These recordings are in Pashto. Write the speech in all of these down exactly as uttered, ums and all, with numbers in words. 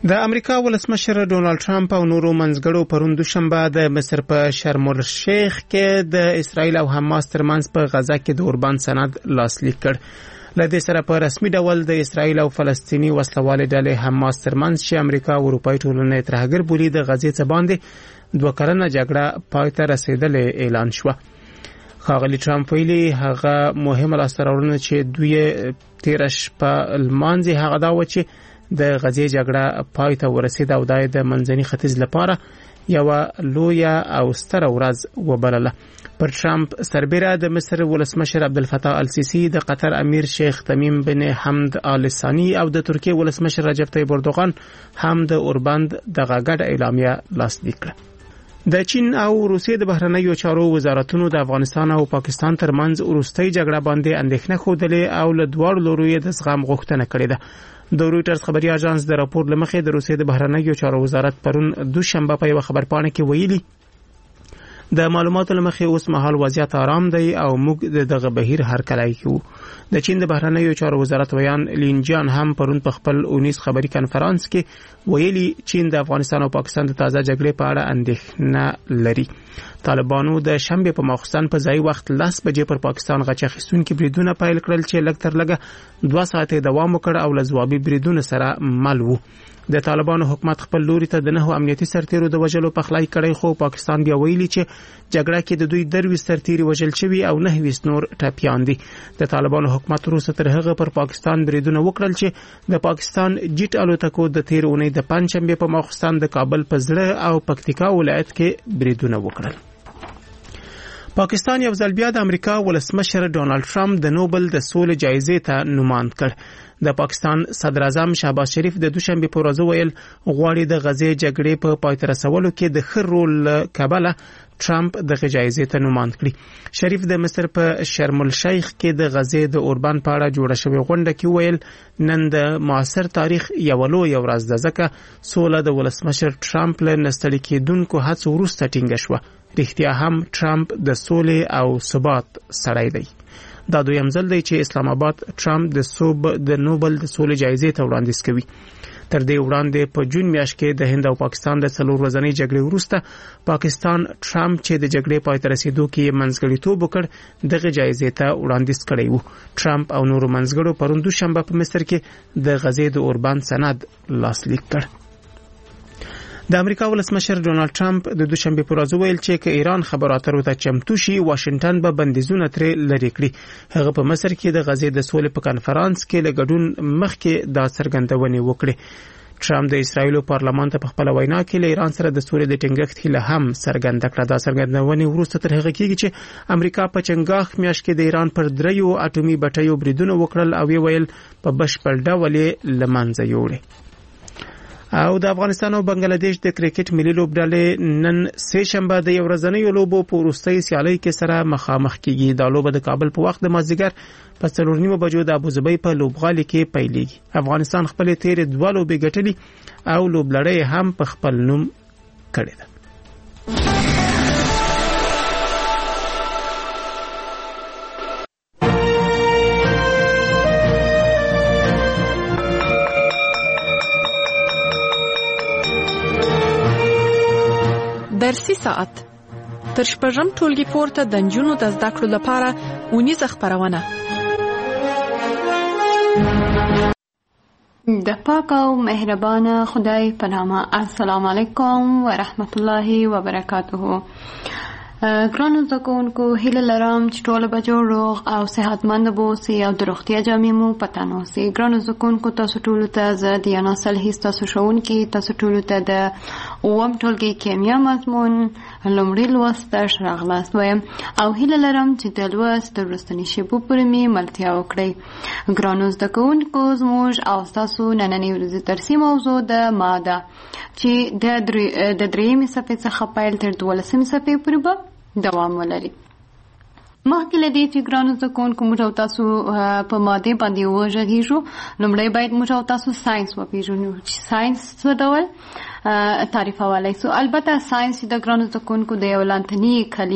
د امریکا ولسمشر ډونالد ټرمپ او نورو منځګړو پرون دوشنبه د مصر په شرم الشیخ کې د اسرایل او حماس ترمنځ په غزا کې د اوربان سند لاسلیک کړ. له دې سره په رسمي ډول د اسرایل او فلسطینی وسلوالې ډلې حماس ترمنځ چې امریکا او اروپایي ټولنه ترهګر بولي د غزې څخه باندې دوه کلنه جګړه پای ته رسیدلې اعلان شو. ښاغلي ټرمپ ویلي هغه مهمه لاسته راوړنه چې دوی تیر شپه لمانځي هغه دا و چې د غزې جګړه پای ته ورسېده او د منځني ختیځ لپاره یو لوی او ستر ورځ وبلله. پر ټرمپ سربېره د مصر ولسمشر عبدالفتاح السیسی، د قطر امیر شیخ تمیم بن حمد آل ثانی او د ترکیه ولسمشر رجب طیب اردوغان هم د اوربند دغه ګډه اعلامیه لاسلیک کړه. د چین او روسیې د بهرنیو چارو وزارتونو د افغانستان او پاکستان ترمنځ وروستۍ جګړه باندې اندېښنه ښودلې او له دواړو لورو یې د زغم غوښتنه کړې ده. د رویټرز خبري اژانس د راپور لمخې د روسیې د بهرنیو چارو وزارت پرون دوشنبه په یو خبرپاڼه کې ویلي د معلوماتو لمخې اوس مهال وضعیت آرام دی او موږ دغه بهیر هرکلی کوو. د چین د بهرنیو چارو وزارت ویان لینجان هم پرون په خپل اونیز خبري کانفرنس کې ویلي چین د افغانستان او پاکستان د تازه جګړې په اړه اندېښنه لري. طالبانو د شنبه په ماخستن په ځای وخت لس بجې پر پاکستان غچ اخیستونکي بریدونه پیل کړل چې لږ تر لږه دوه ساعته دوام وکړ او له ځوابي بریدونو سره مل وو. د طالبانو حکومت خپل لوري ته د نهو امنیتي سرتیرو د وژلو پخلای کړی، خو پاکستان بیا ویلي چې جګړه کې د دوی دروي سرتیري وژل شوي او نه ویس نور ټپیان دي. د طالبانو حکومت وروسته تر هغه پر پاکستان بریدونه وکړل چې د پاکستان جیټ الوتکو د تیر اونۍ د پنځشنبه په ماخستن د کابل په زړه او پکتیکا ولایت کې بریدونه وکړل. پاکستان یو ځل بیا د امریکا ولسمشر ډونالد ټرمپ د نوبل د سولې جایزې ته نوماند کړ. د پاکستان صدر اعظم شهباز شریف د دوشنبه په ورځ ویل غواړي د غزې جګړې په پای ته رسولو کې د ښه رول کبله ټرمپ دغه جایزې ته نوماند کړي. شریف د مصر په شرم الشیخ کې د غزې د اوربان په اړه جوړه شوې غونډه کې ویل نن د معاصر تاریخ یو لوی ورځ ده ځکه سوله د ولسمشر ټرمپ له نستړي کېدونکو هڅو وروسته ټینګه شوه. رښتیا هم ټرمپ د سولې او ثبات سړی دی. دا دویم ځل دی چې اسلام آباد ټرمپ د صوب د نوبل د سولې جایزې ته وړاندیز کوي. تر دې وړاندې په جون میاشت کې د هند او پاکستان د څلور ورځنۍ جګړې وروسته پاکستان ټرمپ چې د جګړې پای ته رسیدو کې منځګړیتوب وکړ دغه جایزې ته وړاندیز کړی وو. ټرمپ او نورو منځګړو پرون دوشنبه په مصر کې د غزې د اوربان سند لاسلیک کړ. د امریکا ولسمشر ډونالد ټرمپ د دوشنبه پر ورځ ویل چې که ایران خبرو اترو ته چمتو شي واشنگټن به بندیزونه ترې لرې کړي. هغه په مصر کې د غزې د سولې په کانفرنس کې له ګډون مخکې دا څرګندونې وکړې. ټرمپ د اسرایل پارلمان ته په خپل وینا کې له ایران سره د سولې د ټینګښت هیله هم څرګنده کړه. دا څرګندونې وروسته تر هغه کېږي چې امریکا په چنګاښ میاشت کې د ایران پر دریو اټومي بټیو بریدونه وکړل او یې ویل په بشپړ ډول یې له منځه یوړې. او د افغانستان او بنگلاديش د کرکټ ملي لوبډلې نن سه شنبه د یو ورځنۍ لوبو په وروستۍ سیالۍ کې سره مخامخ کیږي. دا لوبه د کابل په وخت د مازدیګر په څلور نیمه بجو د ابوظبي په لوبغالي کې پیلېږي. افغانستان خپل تیر دوه لوبې ګټلې او لوبلړۍ هم په خپل نوم کړې ده. درسي ساعت تر شپږم ټولګي پورته د نجونو د زده کړو لپاره اونیزه خپرونه. د پاک او مهربانه خدای په نامه. السلام علیکم ورحمت الله وبرکاته. ګرانو زده کوونکو هیله لرم چې ټول به جوړ روغ او صحتمند اوسئ او د روغتیا جامې مو په تن اوسئ. ګرانو زده کوونکو تاسو ټولو ته زه دیانا صالحي ستاسو ښوونکې تاسو ټولو ته د اووم ټولګي کیمیا مضمون لومړی لوست درس راغلاست وایم او هیله لرم چې د لوست د وروستني شیبو پورې مې ملتیا وکړئ. ګرانو زده کوونکو زموږ او ستاسو نننۍ ورځې درسي موضوع د ماده چې د درېیمې صفحې څخه پیل تر دولسمې صفحې پورې به دوام ولري. مخکې له دې چې ګرانو زده کوونکو موږ او تاسو په مادې باندې وغږیږو، لومړی باید موږ او تاسو ساینس وپېژنو چې ساینس څه ډول تعریفولای سو. البته ساينس د ګرانو زکونکو د یو لانتنی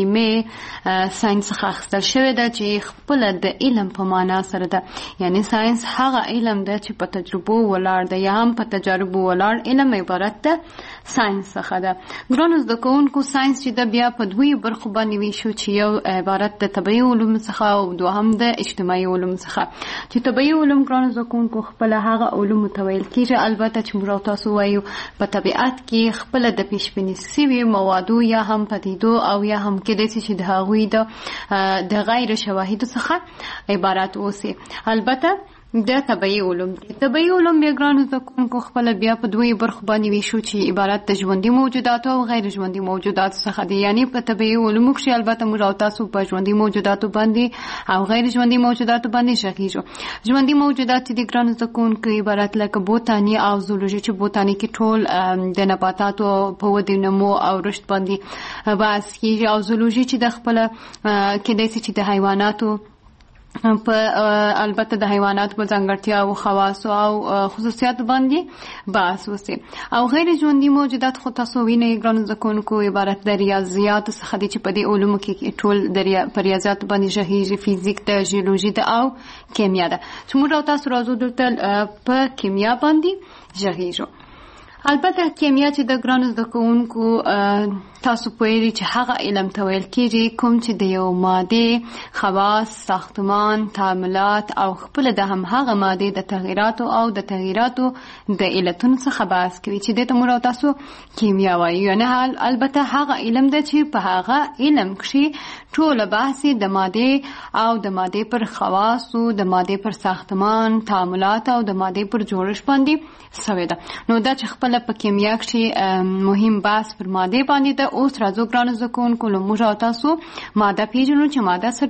کلمې ساينس څخه اخیستل شوی ده چې خپل د علم په معنا سره ده. یعنی ساينس هغه علم ده چې په تجربو ولاړ ده یا هم په تجربو ولاړ علم عبارت ده ساينس څخه ده. ګرانو زکونکو ساينس چې د بیا په دوی برخو باندې ویشو چې یو عبارت د طبيعي علوم څخه او دوهم د اجتماعي علوم څخه. چې طبيعي علوم ګرانو زکونکو خپل هغه علوم متویل کیږي. البته چې موږ تاسو وایو په طبیعت کې خپل د پیشبینی سوي موادو یا هم پدیدو او یا هم کېدای شي چې د هغوی د د غیر شواهد څخه عبارت اوسي. البته د طبيعي علوم طبيعي علوم بیا ګرانو زکونکو خپل بیا په دوی برخو باندې ویشو چې عبارت د ژوندي موجوداتو او غیر ژوندي موجوداتو څخه دي. یعنی په طبيعي علومو کې البته موږ تاسو په ژوندي موجوداتو باندې او غیر ژوندي موجوداتو باندې شخیږو. ژوندي موجودات د ګرانو زکونکو عبارت لکه بوتاني او زولوژي چې بوتاني کې ټول د نباتاتو په ودې نمو او رشد باندې بحث کیږي او زولوژي چې د خپل کېدای شي چې د حیواناتو په البته د حیواناتو په ځانګړتیا او خواص او خصوصیات باندې بحث وسی. او غیر ژوندي موجودات خو تاسو وینئ ګرانو زکونکو عبارت د ریاضیات څخه دي چې په دې علومو کې ټول د ریاضیات باندې شهیږي. فزیک د ژیولوژي د او کیمیا ده چې موږ تاسو راځو دلته په کیمیا باندې شهیږو. البته کیمیا چې د ګرانو زکونکو تاسو پوهیږئ چې هغه علم ته ویل کېږي کوم چې د یو ماده خواص، ساختمان، تعاملات او خپل د هم هغه ماده د تغییراتو او د تغییراتو د علتونو څخه بحث کوي چې د تمور تاسو کیمیا وایي. یعنی البته هغه علم ده چې په هغه علم کې ټول بحث د ماده او د ماده پر خواص او د ماده پر ساختمان، تعاملات او د ماده پر جوړښت باندې سوی ده. نو دا چې خپل په کیمیا کې مهم بحث پر ماده باندې ده. اوس راځو ګرانو زکونکو له موږ تاسو ماده پیژنو چې ماده څه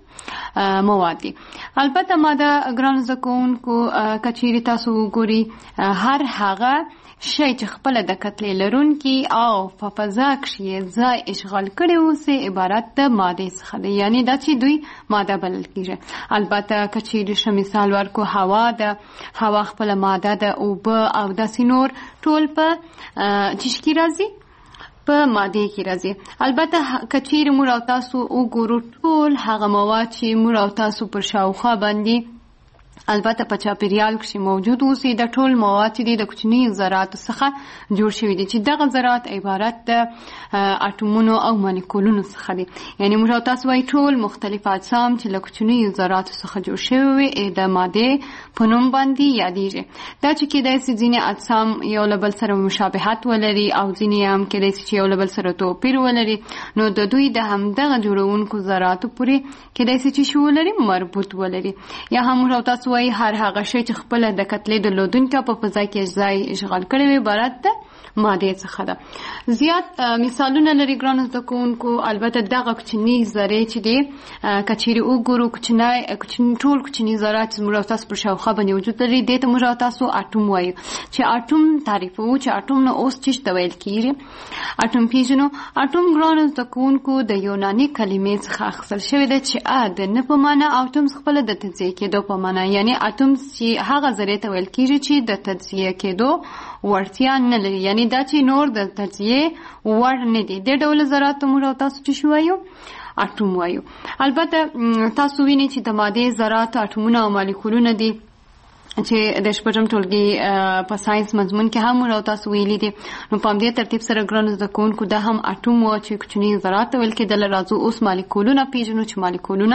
ډول مواد دي. البته ماده ګرانو زکونکو کچېرې تاسو وګورئ هر هغه شی چې خپل د کتلې لرونکي او په فضا کې ځای اشغال کړی اوسي عبارت د ماده څخه دی. یعنی دا چې دوی ماده بلل کیږي. البته کچېرې ش مثال ورکو هوا ده، هوا خپل ماده ده، اوبه او داسې نور ټول په چشکی راځي په ماده کې راځي. البته کچېرې موږ او تاسو وګورو ټول هغه مواد چې موږ او تاسو پر شاوخوا باندې البته په چاپیریال کې موجود اوسي د ټول مواد چې د کوچني ذرات څخه جوړ شوي دي چې دغه ذرات عبارت د اټومونو او مالیکولونو څخه دي. یعنی موږ تاسو وایي ټول مختلف اجسام چې له کوچني ذرات څخه جوړ شوي وي د ماده په نوم باندې یادېږي. دا چې کېدای شي ځینې اجسام یو له بل سره مشابهت ولري او ځینې هم کېدای شي چې یو له بل سره توپیر ولري. نو د دوی د همدغه جوړونکو ذراتو پورې کېدای شي چې شو ولري مربوط ولري. یا هم موږ تاسو وایي هر هغه شی چې خپل د کتلې د لودونکو په فضا کې ځای اشغال کړی وي عبارت ده ماده څخه ده. زیات مثالونه لري ګرانو زکونکو. البته دغه کوچني ذرې چې دي کچېرې وګورو کوچنی کوچني ټول کوچني ذرات چې موږ تاسو پر شاوخوا باندې وجود لري دې ته موږ تاسو اټوم وایو. چې اټوم تعریفو چې اټوم نو اوس څه ویل کیږي اټوم پیژنو. اټوم ګرانو زکونکو د یوناني کلمې څخه اخیستل شوی ده چې ا د نه په معنا او اټوم خپل د تجزیه کېدو په معنا. یعنی اټوم چې هغه ذرې ته ویل کیږي چې د تجزیه کېدو ورتیا نه لري. یعنی دا چې نور د تجزیه وړ نه دي. د ډول ذرات موږ تاسو چې شوایو اټوم وایو. البته تاسو وینئ چې د ماده ذرات اټومونه او مالیکولونه دي چې د شپږم ټولګي په ساينس مضمون کې هم موږ تاسو ویلي دي. نو په همدې ترتیب سره ګرانو زکونکو دا هم اټوم و چې کوچني ذرات ویل کېدل. راځو اوس مالیکولونه پیژنو چې مالیکولونه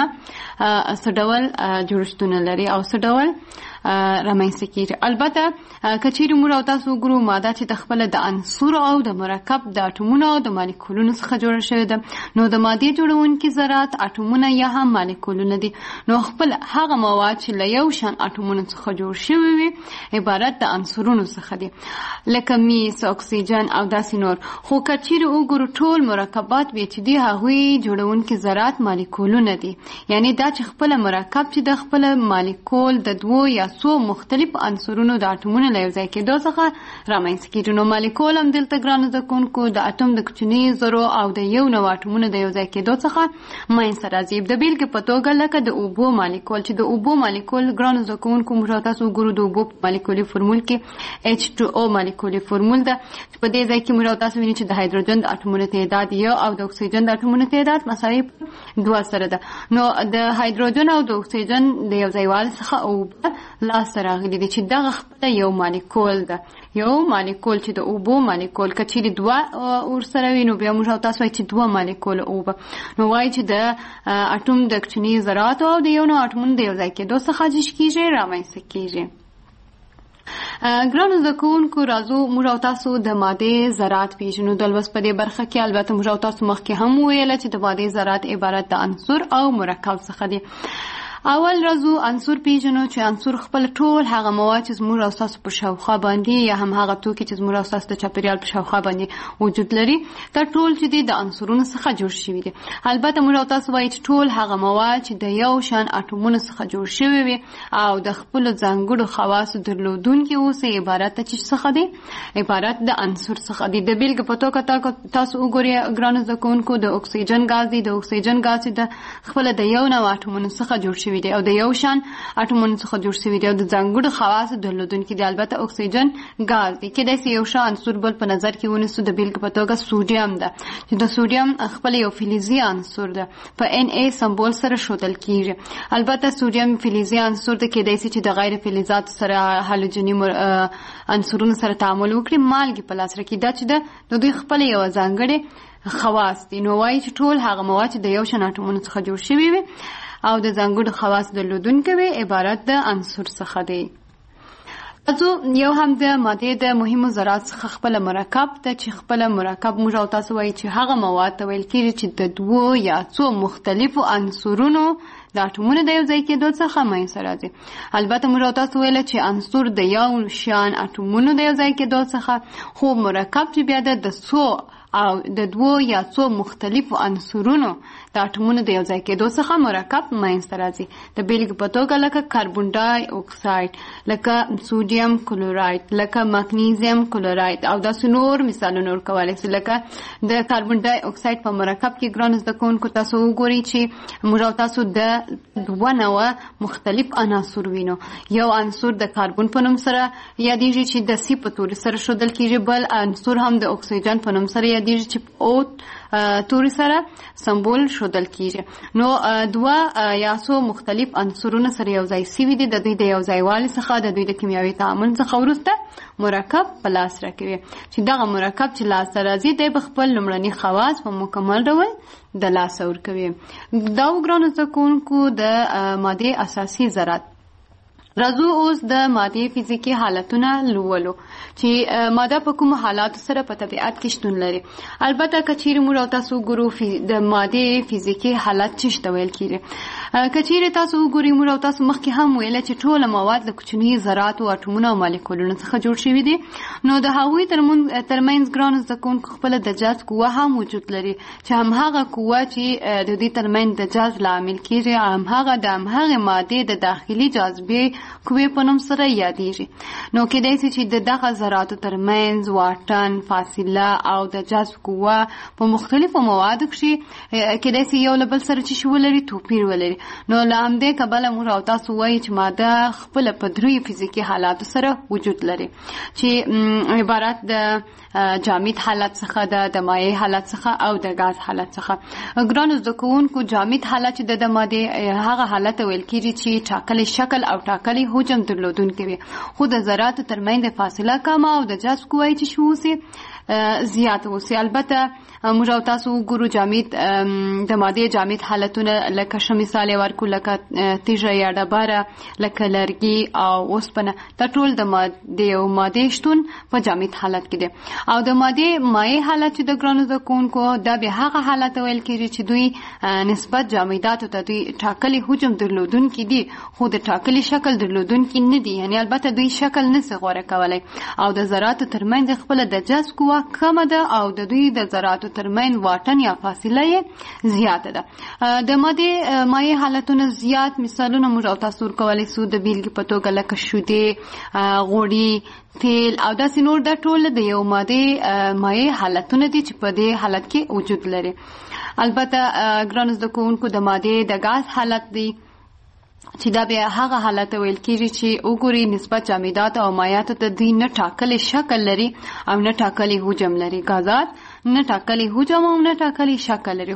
څه ډول جوړښتونه لري او څه ډول رامنځته کیږي. البته کچېرې موږ تاسو وګورو ماده چې د خپل د عنصر او د مرکب د اټومونو او د مالیکولونو څخه جوړه شوې ده. نو د ماده جوړونکي ذرات اټومونه یا هم مالیکولونه دي. نو خپل هغه مواد چې له یو شان اټومونو څخه جوړ شوي وي عبارت د عنصرونو څخه دي لکه میس، اکسیجن او داسې نور. خو کچېرې وګورو ټول مرکبات بیا چې دي هغوی جوړونکي ذرات مالیکولونه دي. یعنی دا چې خپل مرکب چې د خپل مالیکول د دوو یا څو مختلف عنصرونو د اټومونو له یو ځای کېدو څخه رامنځته کېږي. نو مالیکول هم دلته ګرانو زده کوونکو د اټوم د کوچني ذرو او د یو نوع اټومونو د یو ځای کېدو څخه منځته راځي. د بیلګې په توګه لکه د اوبو مالیکول چې د اوبو مالیکول ګرانو زده کوونکو موږ تاسو وګورو د اوبو مالیکولي فورمول کې ایچ ټو او مالیکولي فورمول ده. په دې ځای کې موږ تاسو وینئ چې د هایدروجن د اټومونو تعداد یو او د اکسیجن د اټومونو تعداد مساوي دوه سره ده. نو د هایدروجن او د اکسیجن د یو ځایوالي څخه اوبه لاسته راغلي دي چې دغه خپله یو مالیکول ده. یو مالیکول چې د اوبو مالیکول که چیرې دوه ورسره وي نو بیا موږ تاسو وایي چې دوه مالیکول اوبه، نو وایي چې د اټوم د کوچني ذراتو او د یو نوع اټومونو د یو ځای کېدو څخه جوش کېږي، رامنځته کېږي. ګرانو زده کوونکو راځو موږ او تاسو د مادې ذرات پیژنو. د لوست په دې برخه کې البته موږ او تاسو مخکې هم وویله چې د مادې ذرات عبارت د عنصر او مرکب څخه دي. اول راځو عنصر پیژنو چې عنصر خپل ټول هغه مواد چې زموږ او ستاسو په شاوخوا باندې یا هم هغه توکي چې زموږ او ستاسو د چاپیریال په شاوخوا باندې وجود لري دا ټول چې دي د عنصرونو څخه جوړ شوي دي. البته موږ او تاسو وایي چې ټول هغه مواد چې د یو شان اټومونو څخه جوړ شوي وي او د خپلو ځانګړو خواصو درلودونکي اوسي عبارت څه څخه دي؟ عبارت د عنصر څخه دي. د بیلګې په توګه تاسو وګورئ ګرانو زده کوونکو د اکسیجن ګاز دی. د اکسیجن ګاز د خپله د یو نوع اټومونو څخه جوړ شوي او د یو شان اټومونو څخه جوړ شوي دي او د ځانګړو خواصو درلودونکي دي. البته اکسیجن ګاز دی کېدای شي یو ښه عنصر بل په نظر کې ونیسو. د بیلګې په توګه سوډیم ده چې د سوډیم خپل یو فلزي عنصر ده په ان ای سمبول سره ښودل کېږي. البته سوډیم فلزي عنصر ده کېدای شي چې د غیر فلزاتو سره هالوجني عنصرونو سره تعامل وکړي مالګې په لاس راکړي. دا چې ده د دوی خپله یوه ځانګړې خواص دي. نو وایي چې ټول هغه مواد چې د یو شان اټومونو څخه جوړ شوي وي او د ځانګړو خواص درلودونکي وي عبارت د عنصر څخه دی. راځو یو هم د مادې د مهمو ذرات څخه خپله مرکب ده چې خپله مرکب موږ او تاسو وایي چې هغه مواد ته ویل کېږي چې د دوو یا څو مختلفو عنصرونو د اټومونو د یو ځای کېدو څخه منځته راځي. البته موږ او تاسو ویله چې عنصر د یو شان اټومونو د یو ځای کېدو څخه، خو مرکب چې بیا ده د څو او د دوو یا څو مختلفو عنصرونو د اټومونو د یو ځای کېدو څخه مرکب منځته راځي. د بیلګې په توګه لکه کاربن ډای اکساید، لکه سوډیم کلوراید، لکه مګنیزیم کلوراید او داسې نور مثالونه ورکولی شي. لکه د کاربن ډای اکساید په مرکب کې ګرانو زده کوونکو تاسو وګورئ چې موږ او تاسو د دوه نوع مختلف عناصر وینو. یو عنصر د کاربن په نوم سره یادېږي چې د سی په توري سره ښودل کېږي، بل عنصر هم د اکسیجن په نوم سره یادېږي چې او توري سره سمبول ښودل کېږي. نو دوه یا څو مختلف عنصرونه سره یو ځای سوي دي. د دوی د یو ځایوالي څخه د دوی د کیمیاوي تعامل څخه وروسته مرکب په لاس راکوي چې دغه مرکب چې لاسته راځي دی به خپل لومړني خواص په مکمل ډول د لاسه ورکوي. دا ګرانو زده کوونکو د مادې اساسي ذرات. راځو اوس د مادې فزیکي حالتونه لولو چې ماده په کومو حالاتو سره په طبیعت کې شتون لري. البته که چیرې موږ او تاسو وګورو د مادې فزیکي حالت څه ته ویل کېږي. که چیرې تاسو وګورئ موږ او تاسو مخکې هم ویله چې ټوله مواد له کوچني ذراتو اټومونو او مالیکولونو څخه جوړ شوي دي. نو د هغوی ترمنځ ګرانو زده کوونکو خپله د جذب قوه هم وجود لري چې همهغه قوه چې د دوی ترمنځ د جذب لامل کېږي همهغه د همهغې مادې د داخلي جاذبې قوې په نوم سره یادېږي. نو کېدای شي چې د دغه ذراتو ترمنځ واټن، فاصله او د جذب قوه په مختلفو موادو کښې کېدای شي یو له بل سره چې شي ولري توپیر ولري. نو له همدې کبله موږ او تاسو وایي چې ماده خپله په دریو فزیکي حالاتو سره وجود لري چې عبارت د جامد حالت څخه ده، د مایع حالت څخه او د ګاز حالت څخه. ګرانو زده کوونکو جامد حالت چې د مادې هغه حالت ویل کېږي چې ټاکلی شکل او ټاکلی حجم درلودونکي وي، خو د ذراتو ترمنځ فاصله کمه او د جذب قوه چې شي اوسي زیات اوسي. البته موږ او تاسو وګورو جامد د مادې جامد حالتونه لکه ښه مثال یې ورکړو لکه تیږه یا ډبره، لکه لرګي او اوسپنه. دا ټول د مادې مادې شتون په جامد حالت کې دی. او د مادې مایع حالت چې د ګرانو زده کوونکو دا به هغه حالت ویل کېږي چې دوی نسبت جامداتو ته دوی ټاکلي حجم درلودونکي دي خو د ټاکلي شکل درلودونکي نه دي. یعنې البته دوی شکل نسي غوره کولی او د ذراتو ترمنځ خپله د جذب قوه هوا کمه ده او د دوی د ذراتو ترمن واټن یا فاصله یې زیاته ده. د ماده مایع حالتونه زیات مثالونه موږ او تاسو ورکولی سو د بیلګې په توګه لکه شیدې، غوړي، تیل او داسې نور. دا ټول د یو ماده مایع حالتونه دي چې په دې حالت کې وجود لري. البته ګرانو زده کوونکو د ماده د غاز حالت دی چې دا بیا هغه حالت ویل کېږي چې وګوري نسبت جامدات او مایعاتو ته دوی نه ټاکلی شکل لري او نه ټاکلی حجم لري. غازات نه ټاکلی حجم او نه ټاکلی شکل لري